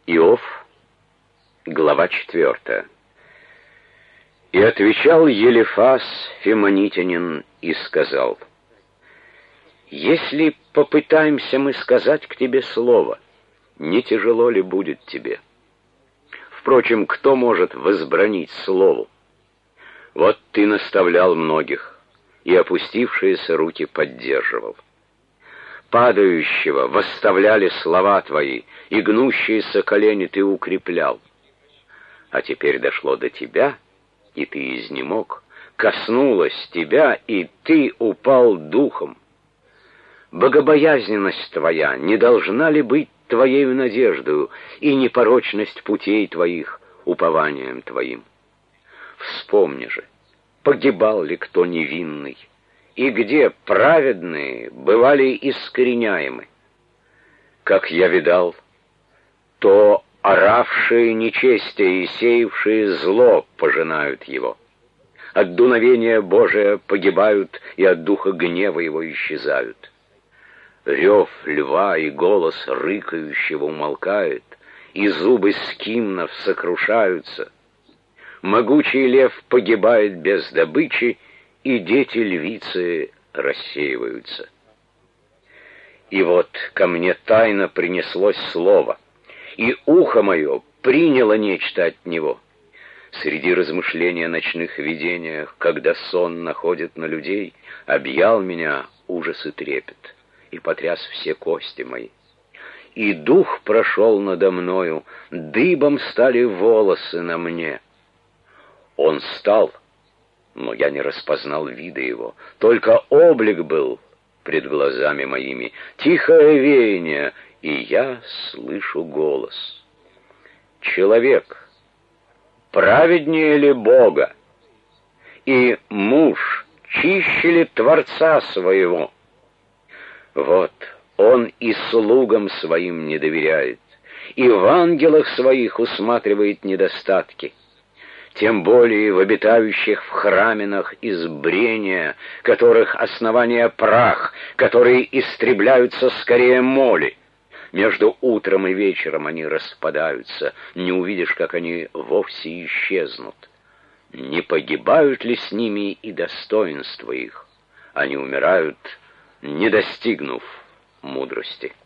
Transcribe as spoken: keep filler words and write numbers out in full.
Иов, глава четвертая. И отвечал Елифас Фимонитянин и сказал: «Если попытаемся мы сказать к тебе слово, не тяжело ли будет тебе? Впрочем, кто может возбранить слову? Вот ты наставлял многих, и опустившиеся руки поддерживал. Падающего восставляли слова твои, и гнущиеся колени ты укреплял. А теперь дошло до тебя, и ты изнемог, коснулось тебя, и ты упал духом. Богобоязненность твоя не должна ли быть твоею надеждою, и непорочность путей твоих упованием твоим? Вспомни же, погибал ли кто невинный, и где праведные бывали искореняемы? Как я видал, то оравшие нечестие и сеявшие зло пожинают его. От дуновения Божия погибают, и от духа гнева его исчезают. Рев льва и голос рыкающего умолкает, и зубы скимнов сокрушаются. Могучий лев погибает без добычи, и дети львицы рассеиваются. И вот ко мне тайно принеслось слово, и ухо мое приняло нечто от него. Среди размышления о ночных видениях, когда сон находит на людей, объял меня ужас и трепет, и потряс все кости мои. И дух прошел надо мною, дыбом стали волосы на мне. Он стал, но я не распознал вида его, только облик был пред глазами моими, тихое веяние, и я слышу голос. Человек, праведнее ли Бога? И муж, чище ли Творца своего? Вот он и слугам своим не доверяет, и в ангелах своих усматривает недостатки. Тем более в обитающих в храминах избрения, которых основание прах, которые истребляются скорее моли. Между утром и вечером они распадаются, не увидишь, как они вовсе исчезнут. Не погибают ли с ними и достоинства их? Они умирают, не достигнув мудрости.